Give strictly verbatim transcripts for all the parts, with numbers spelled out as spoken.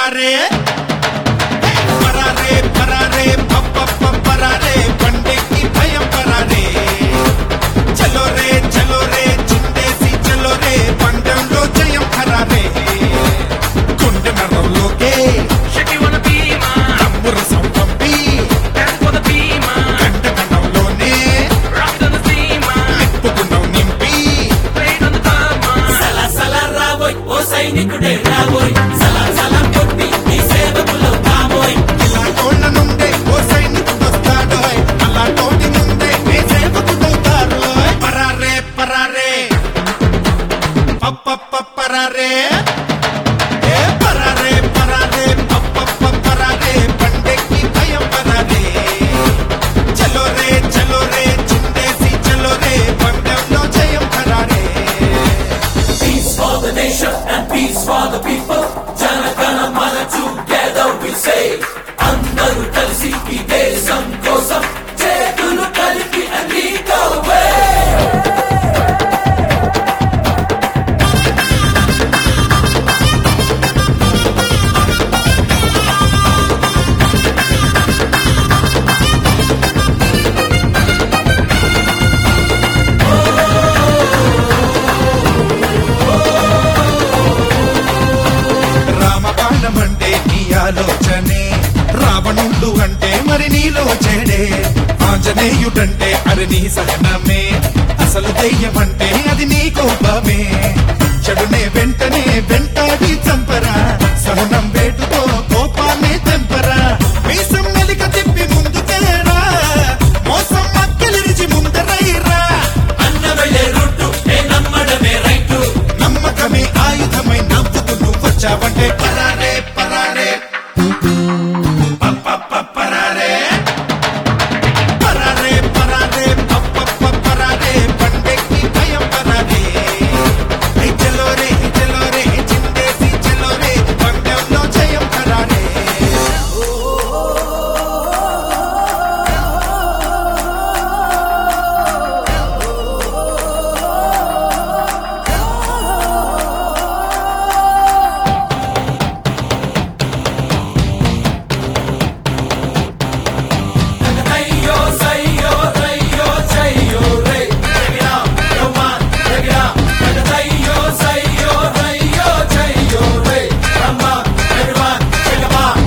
పరారే పరారే పరారే పప్ప పరారే బండెక్కి భయం పరారే చలో రే చలో రే చిందేసి చలో రే పండంలో జయం పరారే గుండె నరంలోకే తమ్ముర సంపంపి కంటకణంలోనే నిప్పుకున్నాం నింపి సలా సలా రాబోయ్ ఓ సైనికుడే రాబోయ్ సలా సలా కొట్టి నీ సేవకులు కాబోయ్ ఇలా తోళ్ళ నుండే ఓ సైనికుడు వస్తాడోయ్ అలా తోటి నుండే నీ సేవకుడవుతారోయ్ పరారే పరారే పప్ప పరారే ఏ పరారే పరారే పప్ప పరారే బండెక్కి భయం పరారే చలో రే చలో రే చిందేసి చలో రే పండంలో జయం పరారే Peace for the nation and peace for the people. Jana Gana Mana together we say. Andaru kalisi ee desam kosam chekulu kalipi and lead the way. రామబాణమంటే నీ ఆలోచనే రావణుడు అంటే మరి నీలో చెడే ఆంజనేయుడంటే అది నీ సహనమే అసలు దెయ్యమంటే అది నీ కోపమే చెడునే వెంటనే వెంటాడి చంపరా సహనం వేటుతో కోపాన్ని తెంపరా మీసం మెలిక తిప్పి ముందుకేరా మోసం మక్కలిరిచి ముందరైరా అన్న వెళ్ళే రూటు ఏ నమ్మడమే రైటు. నమ్మకమే ఆయుధమై నవ్వుతూ నువ్వు వచ్చావంటే పరారే పరారే పప్ప పరారే పరారే పరారే పప్ప పరారే బండెక్కి భయం పరారే హై చలో రే చలో రే చిందేసి చలో రే పండంలో జయం పరారే అయ్యో సయ్యో రయ్యో చయ్యో రే. Take it out, come on, take it out. అయ్యో సయ్యో రయ్యో చయ్యో రే. Come on, everyone, take it out.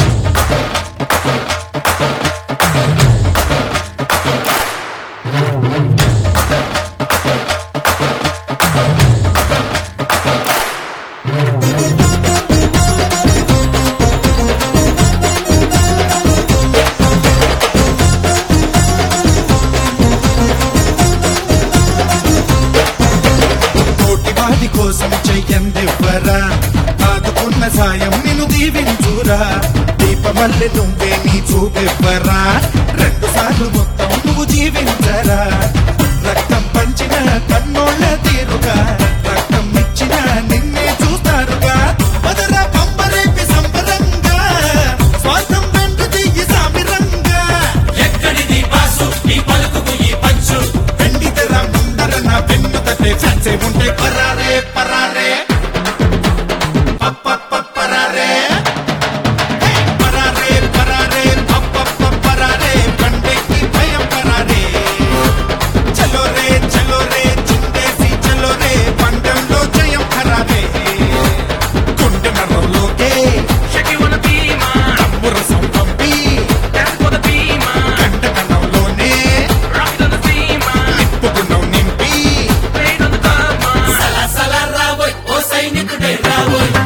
తోటి వాడి కోసం చెయ్యందివ్వరా ఆదుకున్న సాయం నిన్ను దీవించురా దీపమల్లె నువ్వే నీ చూపెవ్వరా రెండు సార్లు మొత్తం నువ్వు జీవించరా రక్తం పంచిన కన్నోళ్ళ తీరుగా రక్తం ఇచ్చిన నిన్నే చూస్తారుగా మదరా పంపరేపి సంబరంగా స్వార్థం వెంట దిగి సామిరంగా ఎక్కడిది బాసు ఈ పలుకుకు ఈ పంచు. వెండి తెర ముందర నా వెన్ను తట్టే ఫ్యాన్సే ఉంటే పరారే పరారే పప్ప పరారే హే పరారే పరారే పప్ప పరారే బండెక్కి భయం పరారే చలో రే చలో రే చిందేసి చలో రే పండంలో జయం పరారే గుండె నరంలోకే Shake it wanna be mine. తమ్ముర సంపంపి Dance for the be mine. కంటకణంలోనే Rock on the theme mine. నిప్పుకున్నాం నింపి Play on the drum mine. Salaar Salaar రాబోయ్ oh సైనికుడే రాబోయ్